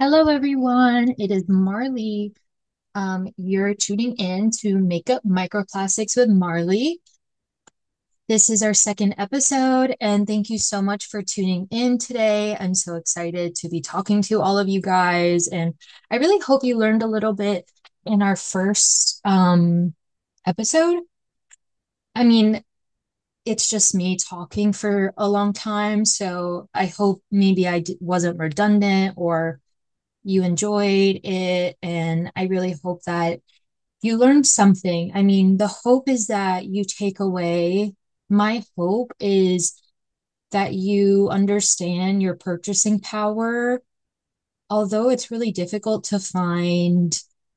Hello, everyone. It is Marley. You're tuning in to Makeup Microplastics with Marley. This is our second episode, and thank you so much for tuning in today. I'm so excited to be talking to all of you guys, and I really hope you learned a little bit in our first episode. I mean, it's just me talking for a long time, so I hope maybe wasn't redundant or you enjoyed it. And I really hope that you learned something. I mean, the hope is that you take away, my hope is that you understand your purchasing power. Although it's really difficult to find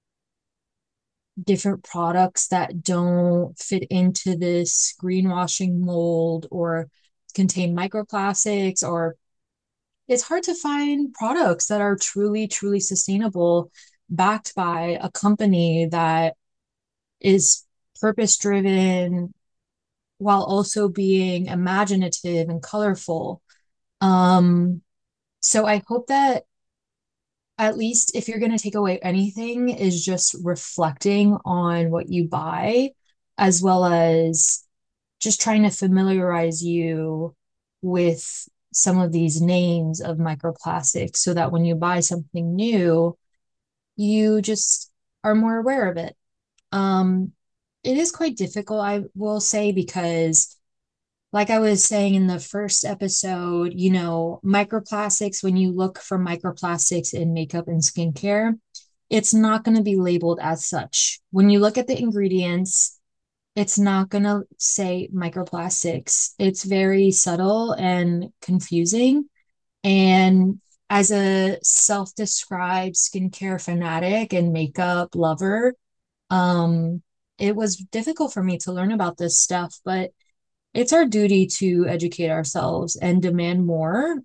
different products that don't fit into this greenwashing mold or contain microplastics, or it's hard to find products that are truly, truly sustainable, backed by a company that is purpose driven while also being imaginative and colorful. Um, so I hope that at least if you're going to take away anything, is just reflecting on what you buy, as well as just trying to familiarize you with some of these names of microplastics so that when you buy something new, you just are more aware of it. Um, it is quite difficult, I will say, because like I was saying in the first episode, microplastics, when you look for microplastics in makeup and skincare, it's not going to be labeled as such. When you look at the ingredients, it's not going to say microplastics. It's very subtle and confusing. And as a self-described skincare fanatic and makeup lover, um, it was difficult for me to learn about this stuff, but it's our duty to educate ourselves and demand more.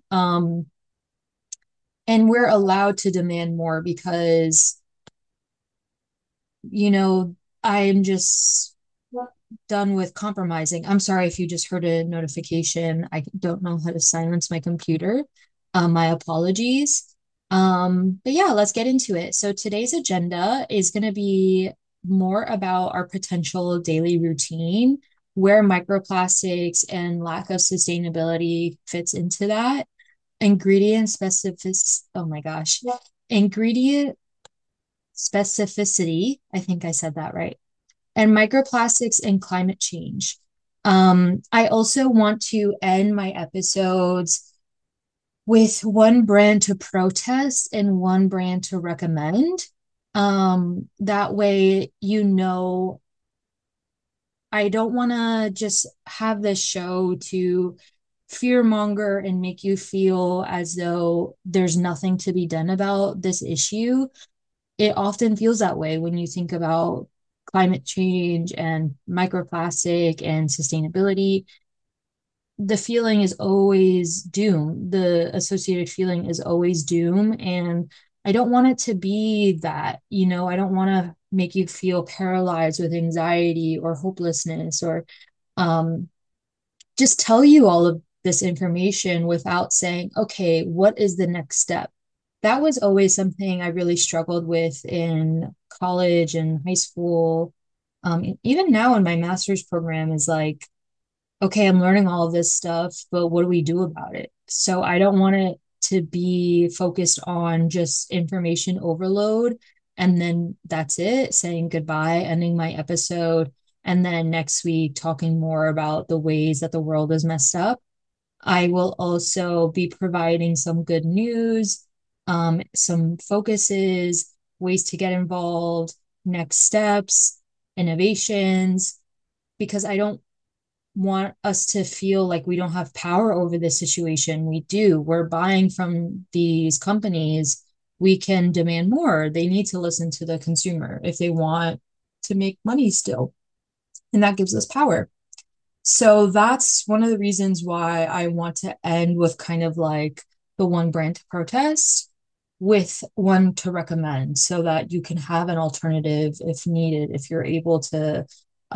And we're allowed to demand more because, you know, I am just done with compromising. I'm sorry if you just heard a notification. I don't know how to silence my computer. My apologies. But yeah, let's get into it. So today's agenda is going to be more about our potential daily routine, where microplastics and lack of sustainability fits into that. Ingredient specific, oh my gosh, ingredient specificity. I think I said that right, and microplastics and climate change. I also want to end my episodes with one brand to protest and one brand to recommend. That way, I don't want to just have this show to fearmonger and make you feel as though there's nothing to be done about this issue. It often feels that way when you think about climate change and microplastic and sustainability. The feeling is always doom. The associated feeling is always doom. And I don't want it to be that, I don't want to make you feel paralyzed with anxiety or hopelessness, or um, just tell you all of this information without saying, okay, what is the next step? That was always something I really struggled with in college and high school. Even now in my master's program is like, okay, I'm learning all of this stuff, but what do we do about it? So I don't want it to be focused on just information overload. And then that's it, saying goodbye, ending my episode. And then next week, talking more about the ways that the world is messed up. I will also be providing some good news, some focuses, ways to get involved, next steps, innovations, because I don't want us to feel like we don't have power over this situation. We do. We're buying from these companies. We can demand more. They need to listen to the consumer if they want to make money still. And that gives us power. So that's one of the reasons why I want to end with kind of like the one brand to protest with one to recommend, so that you can have an alternative if needed, if you're able to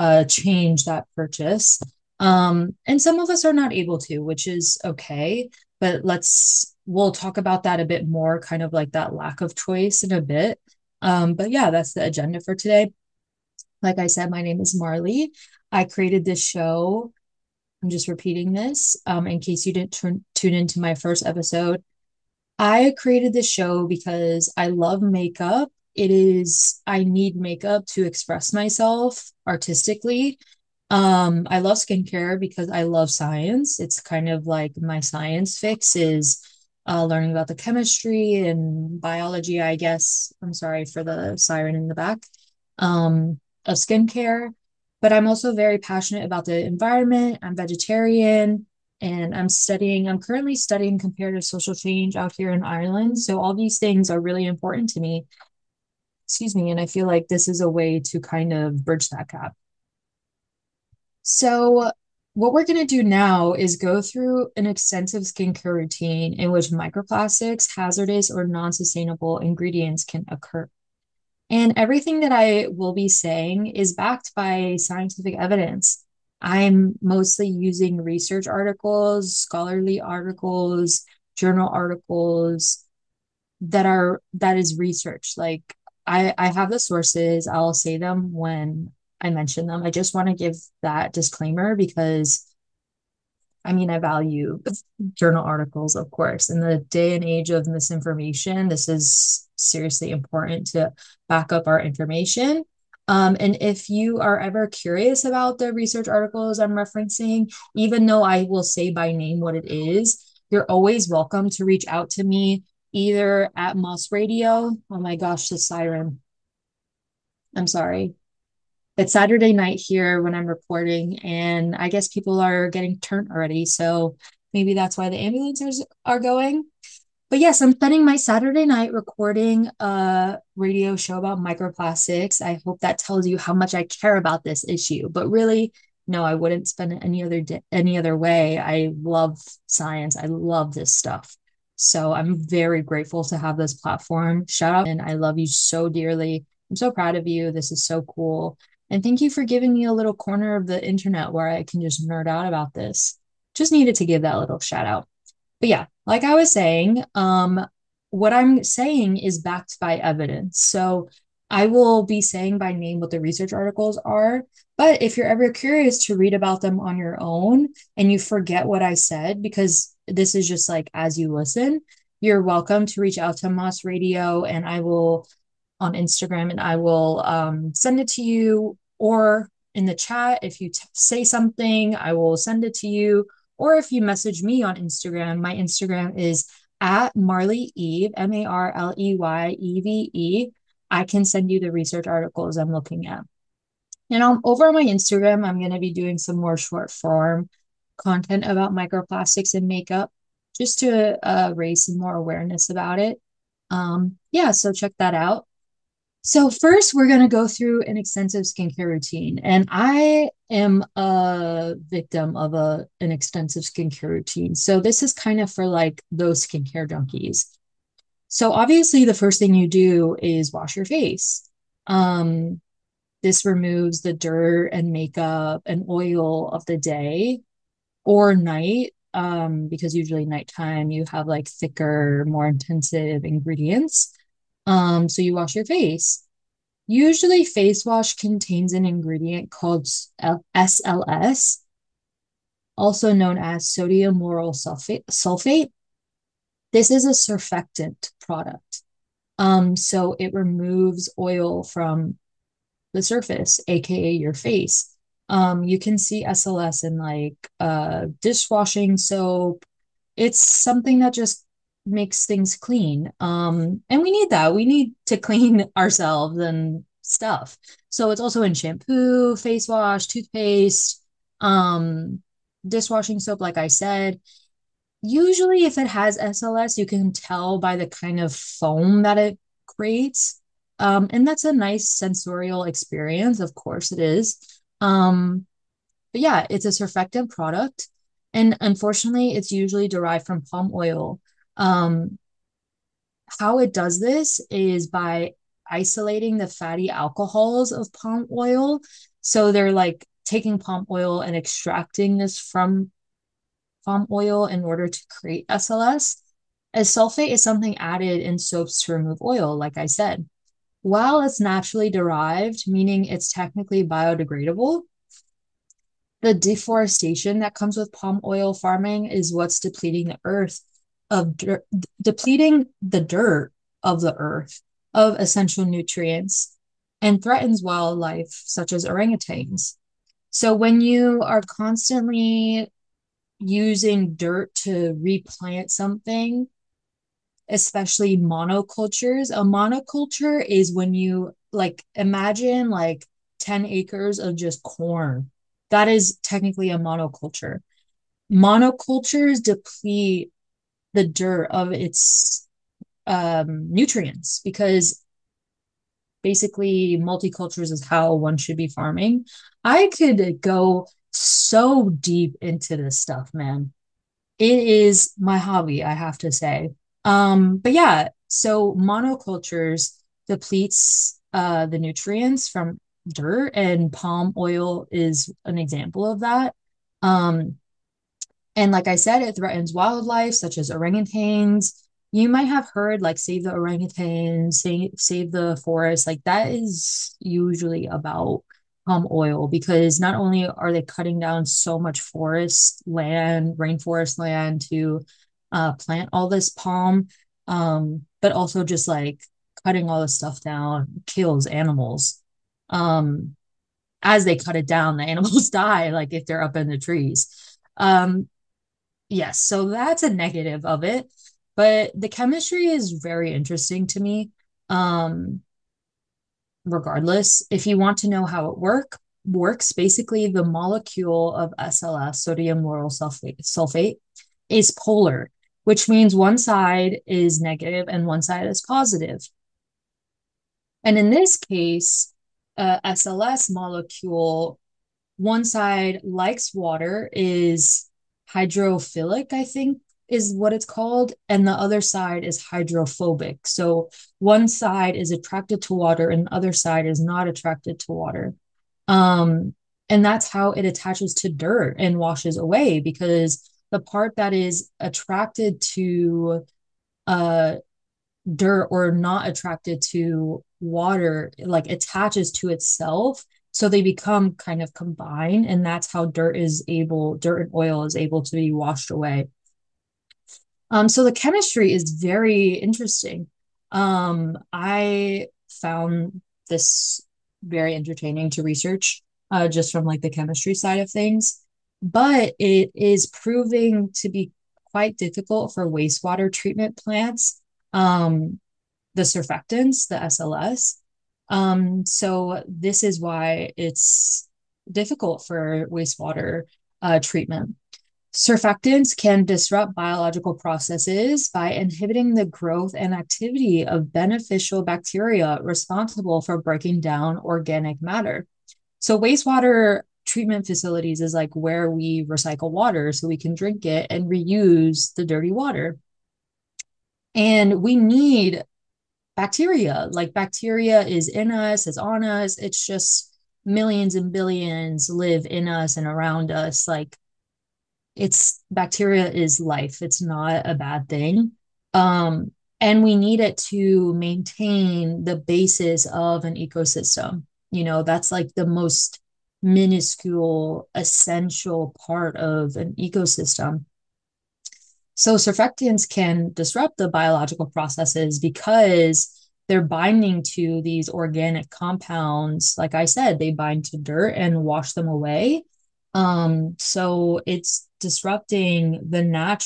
change that purchase. And some of us are not able to, which is okay. But we'll talk about that a bit more, kind of like that lack of choice in a bit. But yeah, that's the agenda for today. Like I said, my name is Marley. I created this show. I'm just repeating this in case you didn't tune into my first episode. I created this show because I love makeup. I need makeup to express myself artistically. I love skincare because I love science. It's kind of like my science fix is learning about the chemistry and biology, I guess. I'm sorry for the siren in the back, of skincare. But I'm also very passionate about the environment. I'm vegetarian and I'm currently studying comparative social change out here in Ireland. So all these things are really important to me. Excuse me. And I feel like this is a way to kind of bridge that gap. So, what we're going to do now is go through an extensive skincare routine in which microplastics, hazardous, or non sustainable ingredients can occur. And everything that I will be saying is backed by scientific evidence. I'm mostly using research articles, scholarly articles, journal articles that is research. Like I have the sources, I'll say them when I mention them. I just want to give that disclaimer because I mean, I value journal articles, of course. In the day and age of misinformation, this is seriously important to back up our information. And if you are ever curious about the research articles I'm referencing, even though I will say by name what it is, you're always welcome to reach out to me either at Moss Radio. Oh my gosh, the siren. I'm sorry. It's Saturday night here when I'm recording, and I guess people are getting turned already. So maybe that's why the ambulances are going. But yes, I'm spending my Saturday night recording a radio show about microplastics. I hope that tells you how much I care about this issue. But really, no, I wouldn't spend it any other way. I love science. I love this stuff. So I'm very grateful to have this platform. Shout out, and I love you so dearly. I'm so proud of you. This is so cool. And thank you for giving me a little corner of the internet where I can just nerd out about this. Just needed to give that little shout out. But yeah, like I was saying, what I'm saying is backed by evidence. So I will be saying by name what the research articles are. But if you're ever curious to read about them on your own and you forget what I said, because this is just like as you listen, you're welcome to reach out to Moss Radio and I will on Instagram and I will send it to you or in the chat. If you say something, I will send it to you or if you message me on Instagram, my Instagram is at Marley Eve, MarleyEve. I can send you the research articles I'm looking at. And over on my Instagram, I'm going to be doing some more short form content about microplastics in makeup just to raise some more awareness about it. Yeah, so check that out. So first, we're going to go through an extensive skincare routine, and I am a victim of an extensive skincare routine. So this is kind of for like those skincare junkies. So obviously, the first thing you do is wash your face. Um, this removes the dirt and makeup and oil of the day or night, because usually nighttime you have like thicker, more intensive ingredients. So you wash your face. Usually, face wash contains an ingredient called SLS, also known as sodium lauryl sulfate. This is a surfactant product. So it removes oil from the surface, aka your face. You can see SLS in like dishwashing soap. It's something that just makes things clean. And we need that. We need to clean ourselves and stuff. So it's also in shampoo, face wash, toothpaste, um, dishwashing soap, like I said. Usually, if it has SLS, you can tell by the kind of foam that it creates. And that's a nice sensorial experience. Of course, it is. But yeah, it's a surfactant product. And unfortunately, it's usually derived from palm oil. Um, how it does this is by isolating the fatty alcohols of palm oil. So they're like taking palm oil and extracting this palm oil in order to create SLS, as sulfate is something added in soaps to remove oil, like I said. While it's naturally derived, meaning it's technically biodegradable, the deforestation that comes with palm oil farming is what's depleting the earth of dirt, depleting the dirt of the earth of essential nutrients and threatens wildlife such as orangutans. So when you are constantly using dirt to replant something, especially monocultures, a monoculture is when you like imagine like 10 acres of just corn. That is technically a monoculture. Monocultures deplete the dirt of its nutrients because basically multicultures is how one should be farming. I could go so deep into this stuff, man. It is my hobby, I have to say. But yeah, so monocultures depletes the nutrients from dirt, and palm oil is an example of that. Um, and like I said, it threatens wildlife such as orangutans. You might have heard like save the orangutans, save the forest. Like that is usually about palm oil because not only are they cutting down so much forest land, rainforest land to plant all this palm, but also just like cutting all this stuff down kills animals. Um, as they cut it down, the animals die, like if they're up in the trees. Yes, so that's a negative of it, but the chemistry is very interesting to me. Um, Regardless, if you want to know how it works, basically the molecule of SLS, sodium lauryl sulfate, is polar, which means one side is negative and one side is positive. And in this case, SLS molecule, one side likes water, is hydrophilic, I think is what it's called, and the other side is hydrophobic. So one side is attracted to water and the other side is not attracted to water. Um, and that's how it attaches to dirt and washes away because the part that is attracted to uh dirt or not attracted to water like attaches to itself, so they become kind of combined, and that's how dirt and oil is able to be washed away. So the chemistry is very interesting. I found this very entertaining to research, just from like the chemistry side of things, but it is proving to be quite difficult for wastewater treatment plants. The surfactants, the SLS. So this is why it's difficult for wastewater treatment. Surfactants can disrupt biological processes by inhibiting the growth and activity of beneficial bacteria responsible for breaking down organic matter. So, wastewater treatment facilities is like where we recycle water so we can drink it and reuse the dirty water. And we need bacteria. Like bacteria is in us, is on us. It's just millions and billions live in us and around us. Like it's bacteria is life. It's not a bad thing. And we need it to maintain the basis of an ecosystem. You know, that's like the most minuscule, essential part of an ecosystem. So surfactants can disrupt the biological processes because they're binding to these organic compounds. Like I said, they bind to dirt and wash them away. So it's disrupting the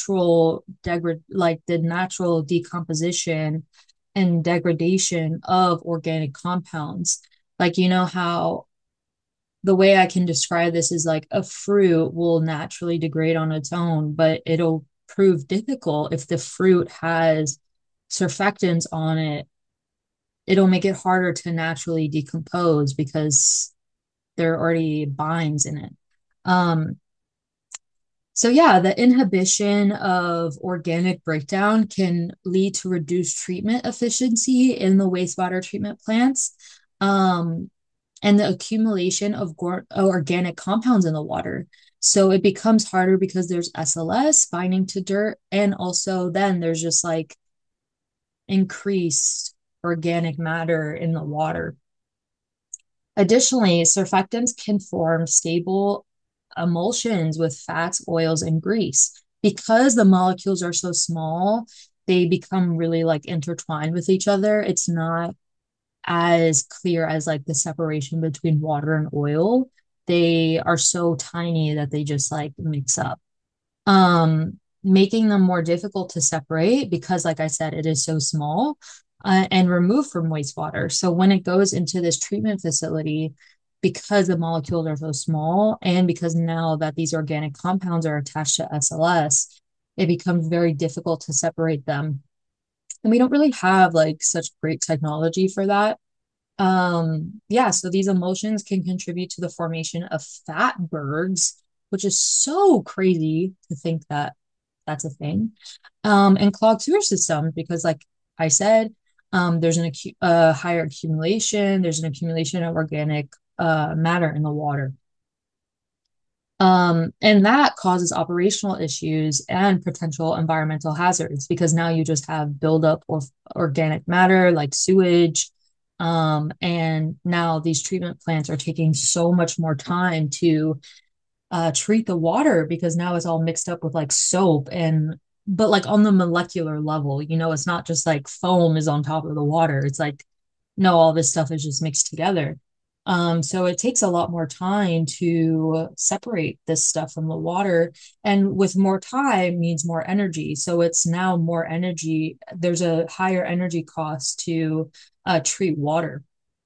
the natural decomposition and degradation of organic compounds. Like you know how the way I can describe this is like a fruit will naturally degrade on its own, but it'll prove difficult if the fruit has surfactants on it. It'll make it harder to naturally decompose because there are already binds in it. Um, so yeah, the inhibition of organic breakdown can lead to reduced treatment efficiency in the wastewater treatment plants. And the accumulation of organic compounds in the water. So it becomes harder because there's SLS binding to dirt. And also then there's just like increased organic matter in the water. Additionally, surfactants can form stable emulsions with fats, oils, and grease. Because the molecules are so small, they become really like intertwined with each other. It's not as clear as like the separation between water and oil. They are so tiny that they just like mix up, making them more difficult to separate because, like I said, it is so small, and removed from wastewater. So when it goes into this treatment facility, because the molecules are so small, and because now that these organic compounds are attached to SLS, it becomes very difficult to separate them. And we don't really have like such great technology for that. Yeah, so these emulsions can contribute to the formation of fatbergs, which is so crazy to think that that's a thing. And clogged sewer systems, because like I said, there's a higher accumulation, there's an accumulation of organic matter in the water. And that causes operational issues and potential environmental hazards because now you just have buildup of organic matter like sewage. And now these treatment plants are taking so much more time to treat the water because now it's all mixed up with like soap and but like on the molecular level, it's not just like foam is on top of the water. It's like, no, all this stuff is just mixed together. So it takes a lot more time to separate this stuff from the water. And with more time means more energy. So it's now more energy. There's a higher energy cost to treat water.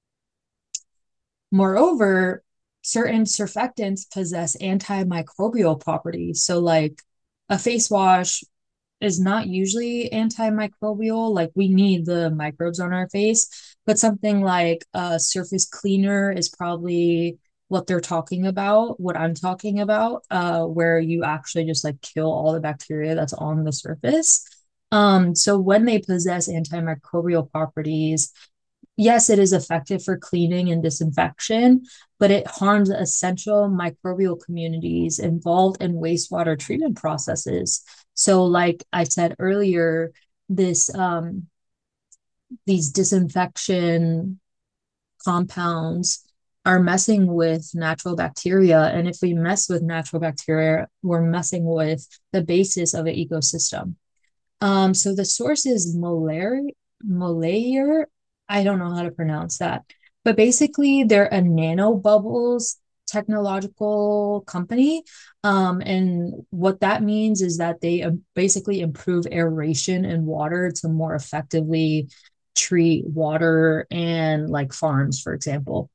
Moreover, certain surfactants possess antimicrobial properties. So, like a face wash is not usually antimicrobial. Like, we need the microbes on our face, but something like a surface cleaner is probably what they're talking about, what I'm talking about, where you actually just like kill all the bacteria that's on the surface. So when they possess antimicrobial properties, yes, it is effective for cleaning and disinfection, but it harms essential microbial communities involved in wastewater treatment processes. So, like I said earlier, this these disinfection compounds are messing with natural bacteria, and if we mess with natural bacteria, we're messing with the basis of an ecosystem. So the source is Molayer. I don't know how to pronounce that, but basically they're a nanobubbles technological company. And what that means is that they basically improve aeration in water to more effectively treat water and like farms, for example.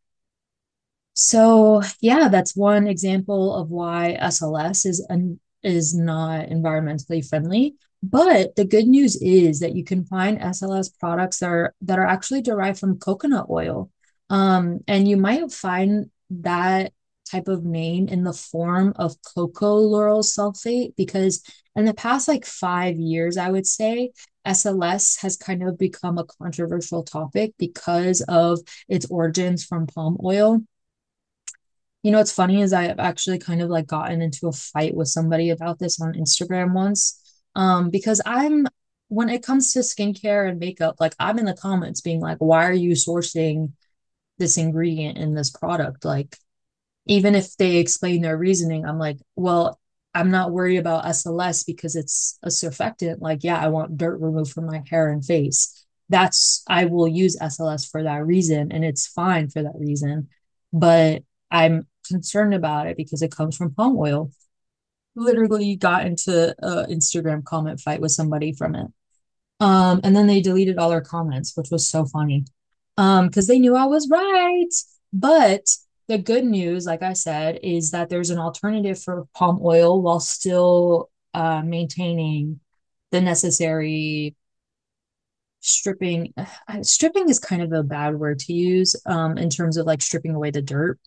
So yeah, that's one example of why SLS is not environmentally friendly. But the good news is that you can find SLS products that are actually derived from coconut oil. And you might find that type of name in the form of cocoa lauryl sulfate because in the past like 5 years, I would say SLS has kind of become a controversial topic because of its origins from palm oil. What's funny is I've actually kind of like gotten into a fight with somebody about this on Instagram once. Because when it comes to skincare and makeup, like I'm in the comments being like, why are you sourcing this ingredient in this product? Like, even if they explain their reasoning, I'm like, well, I'm not worried about SLS because it's a surfactant. Like, yeah, I want dirt removed from my hair and face. I will use SLS for that reason, and it's fine for that reason. But I'm concerned about it because it comes from palm oil. Literally got into a Instagram comment fight with somebody from it. And then they deleted all their comments, which was so funny. Because they knew I was right. But the good news, like I said, is that there's an alternative for palm oil while still maintaining the necessary stripping. Stripping is kind of a bad word to use in terms of like stripping away the dirt.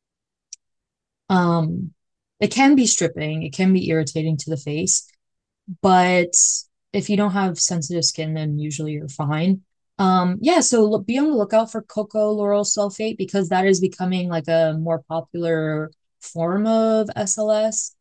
Um, it can be stripping, it can be irritating to the face, but if you don't have sensitive skin, then usually you're fine. Yeah, so be on the lookout for cocoa lauryl sulfate because that is becoming like a more popular form of SLS,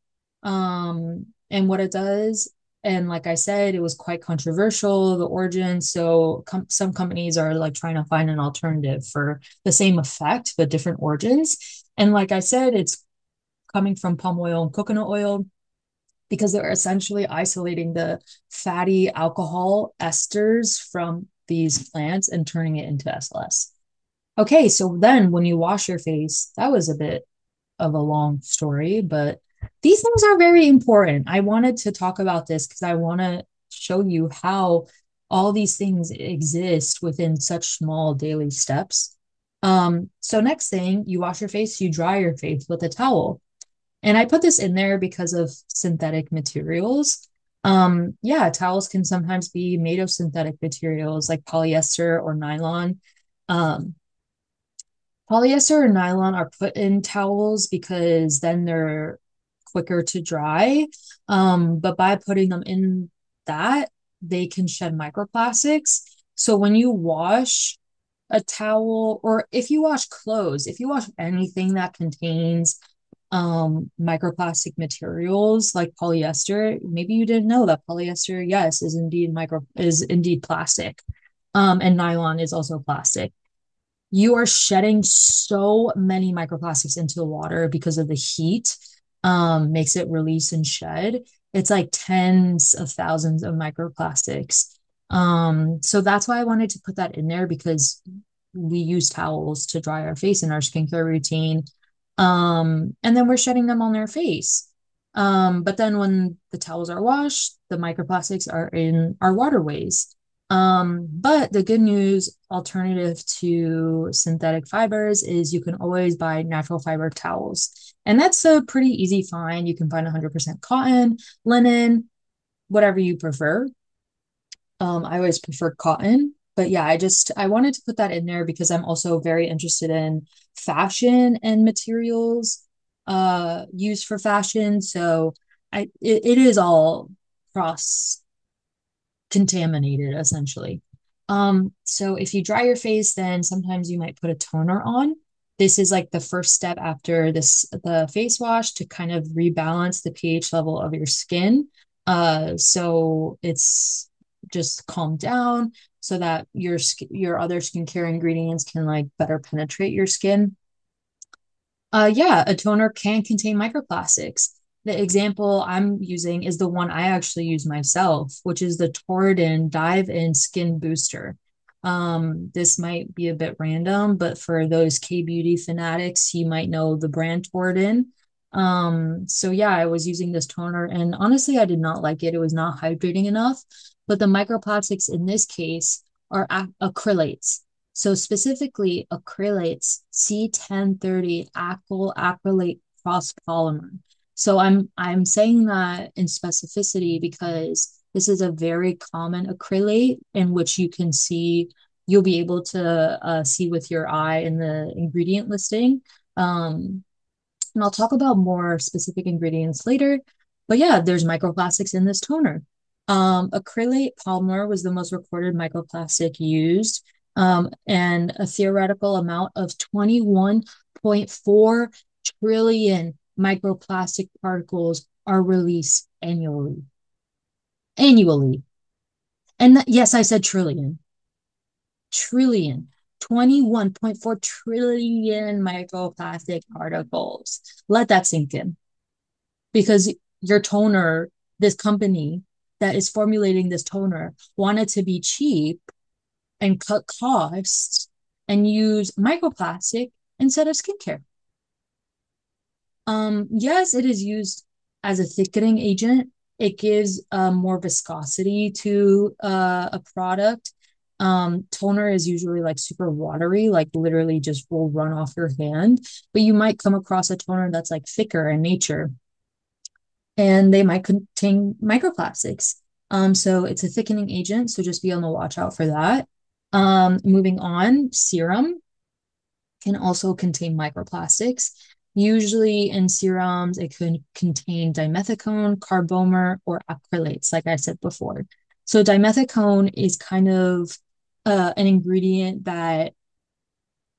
and what it does. And like I said, it was quite controversial, the origin. So some companies are like trying to find an alternative for the same effect, but different origins. And like I said, it's coming from palm oil and coconut oil because they're essentially isolating the fatty alcohol esters from these plants and turning it into SLS. Okay, so then when you wash your face, that was a bit of a long story, but these things are very important. I wanted to talk about this because I want to show you how all these things exist within such small daily steps. So next thing, you wash your face, you dry your face with a towel. And I put this in there because of synthetic materials. Yeah, towels can sometimes be made of synthetic materials like polyester or nylon. Um, Polyester or nylon are put in towels because then they're quicker to dry. But by putting them in that, they can shed microplastics. So when you wash a towel, or if you wash clothes, if you wash anything that contains microplastic materials like polyester, maybe you didn't know that polyester, yes, is indeed plastic. And nylon is also plastic. You are shedding so many microplastics into the water because of the heat, makes it release and shed. It's like tens of thousands of microplastics. So that's why I wanted to put that in there because we use towels to dry our face in our skincare routine. And then we're shedding them on our face. But then when the towels are washed, the microplastics are in our waterways. But the good news alternative to synthetic fibers is you can always buy natural fiber towels. And that's a pretty easy find. You can find 100% cotton, linen, whatever you prefer. I always prefer cotton, but yeah, I wanted to put that in there because I'm also very interested in fashion and materials used for fashion. So it is all cross contaminated essentially. So if you dry your face, then sometimes you might put a toner on. This is like the first step after the face wash to kind of rebalance the pH level of your skin. So it's just calm down so that your other skincare ingredients can like better penetrate your skin. Yeah, a toner can contain microplastics. The example I'm using is the one I actually use myself, which is the Torridin Dive In Skin Booster. This might be a bit random, but for those K-beauty fanatics, you might know the brand Torridin. So yeah, I was using this toner and honestly, I did not like it. It was not hydrating enough, but the microplastics in this case are acrylates. So specifically acrylates C1030 acrylate cross polymer. So I'm saying that in specificity because this is a very common acrylate in which you'll be able to see with your eye in the ingredient listing. Um, and I'll talk about more specific ingredients later. But yeah, there's microplastics in this toner. Acrylate polymer was the most recorded microplastic used, and a theoretical amount of 21.4 trillion microplastic particles are released annually. Annually. And yes, I said trillion. Trillion. 21.4 trillion microplastic particles. Let that sink in because your toner, this company that is formulating this toner, wanted to be cheap and cut costs and use microplastic instead of skincare. Yes, it is used as a thickening agent. It gives more viscosity to a product. Toner is usually like super watery, like literally just will run off your hand. But you might come across a toner that's like thicker in nature, and they might contain microplastics. So it's a thickening agent. So just be on the watch out for that. Moving on, serum can also contain microplastics. Usually in serums, it could contain dimethicone, carbomer, or acrylates, like I said before. So dimethicone is kind of an ingredient that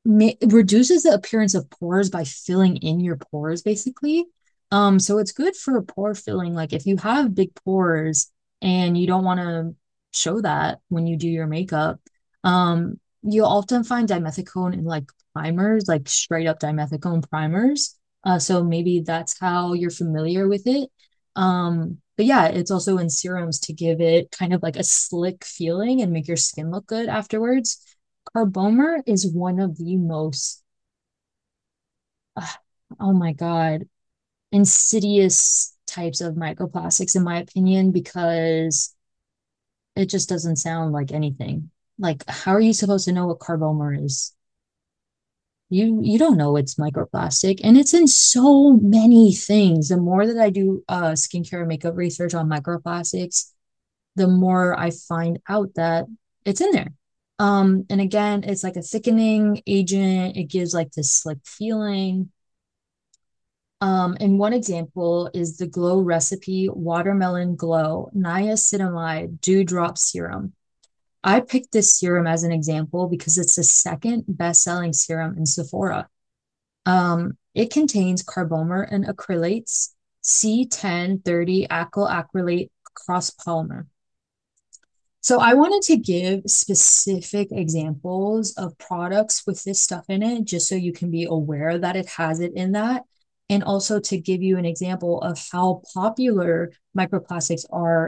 it reduces the appearance of pores by filling in your pores, basically. So it's good for pore filling. Like if you have big pores and you don't want to show that when you do your makeup, you'll often find dimethicone in like primers, like straight up dimethicone primers. So maybe that's how you're familiar with it. But yeah, it's also in serums to give it kind of like a slick feeling and make your skin look good afterwards. Carbomer is one of the most, uh, oh my God, insidious types of microplastics, in my opinion, because it just doesn't sound like anything. Like, how are you supposed to know what carbomer is? You don't know it's microplastic, and it's in so many things. The more that I do skincare and makeup research on microplastics, the more I find out that it's in there. And again, it's like a thickening agent. It gives like this slick feeling. And one example is the Glow Recipe Watermelon Glow Niacinamide Dewdrop Serum. I picked this serum as an example because it's the second best-selling serum in Sephora. It contains carbomer and acrylates, C1030 acyl acrylate cross polymer. So I wanted to give specific examples of products with this stuff in it, just so you can be aware that it has it in that. And also to give you an example of how popular microplastics are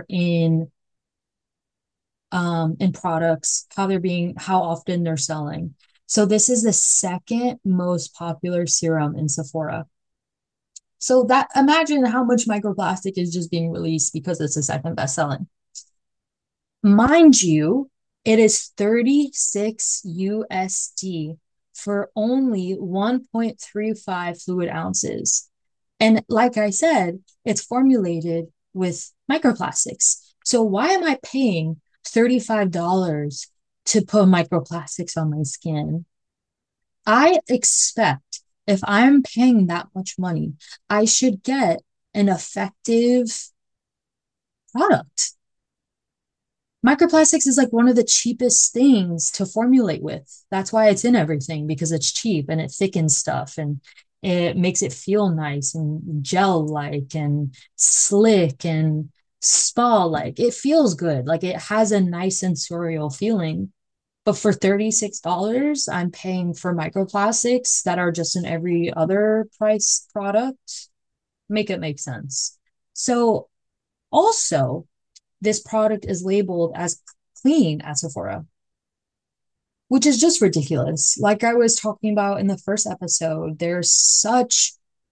in products, how often they're selling. So this is the second most popular serum in Sephora. So that imagine how much microplastic is just being released because it's the second best selling. Mind you, it is 36 USD for only 1.35 fluid ounces. And like I said, it's formulated with microplastics. So why am I paying $35 to put microplastics on my skin? I expect if I'm paying that much money, I should get an effective product. Microplastics is like one of the cheapest things to formulate with. That's why it's in everything because it's cheap and it thickens stuff and it makes it feel nice and gel like and slick and spa like. It feels good. Like it has a nice sensorial feeling. But for $36, I'm paying for microplastics that are just in every other price product. Make it make sense. So also, this product is labeled as clean at Sephora, which is just ridiculous. Like I was talking about in the first episode, there's such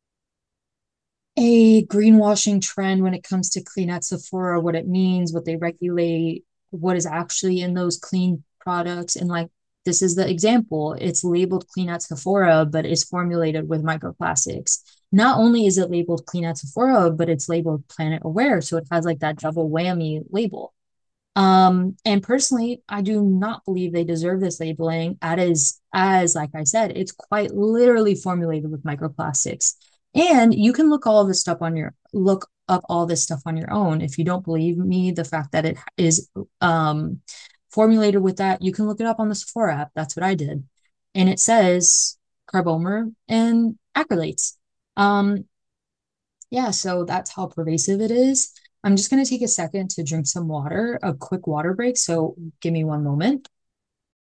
a greenwashing trend when it comes to clean at Sephora, what it means, what they regulate, what is actually in those clean products. And like, this is the example. It's labeled clean at Sephora, but it's formulated with microplastics. Not only is it labeled clean at Sephora, but it's labeled planet aware. So it has like that double whammy label. And personally, I do not believe they deserve this labeling. As like I said, it's quite literally formulated with microplastics. And you can look up all this stuff on your own. If you don't believe me, the fact that it is formulated with that, you can look it up on the Sephora app. That's what I did. And it says carbomer and acrylates. Um, yeah, so that's how pervasive it is. I'm just going to take a second to drink some water, a quick water break. So give me one moment.